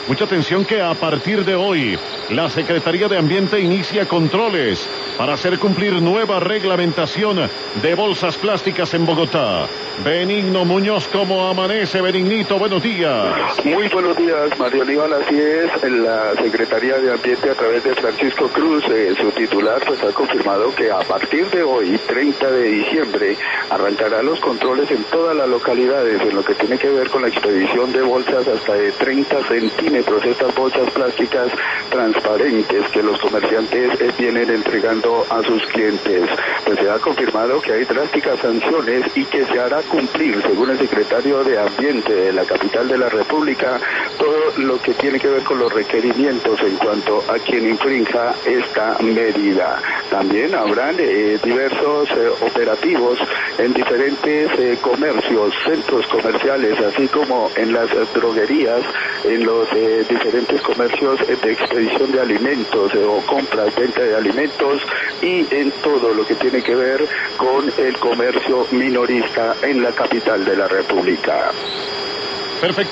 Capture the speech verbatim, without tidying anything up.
Mucha atención que a partir de hoy la Secretaría de Ambiente inicia controles para hacer cumplir nueva reglamentación de bolsas plásticas en Bogotá. Benigno Muñoz, ¿cómo amanece, Benignito? Buenos días. Muy buenos días, Mario Aníbal. Así es, la Secretaría de Ambiente a través de Francisco Cruz, eh, su titular, pues ha confirmado que a partir de hoy, treinta de diciembre, arrancará los controles en todas las localidades en lo que tiene que ver con la expedición de bolsas hasta de treinta centímetros, estas bolsas plásticas transparentes que los comerciantes eh, vienen entregando a sus clientes. Pues se ha confirmado que hay drásticas sanciones y que se hará cumplir, según el secretario de Ambiente de la capital de la República, todo lo que tiene que ver con los requerimientos en cuanto a quien infrinja esta medida. También habrán eh, diversos eh, operativos en diferentes eh, comercios, centros comerciales, así como en las eh, droguerías, en los eh, diferentes comercios eh, de expedición de alimentos eh, o compras, venta de alimentos y en todo lo que tiene que ver con el comercio minorista en la capital de la República. Perfecto.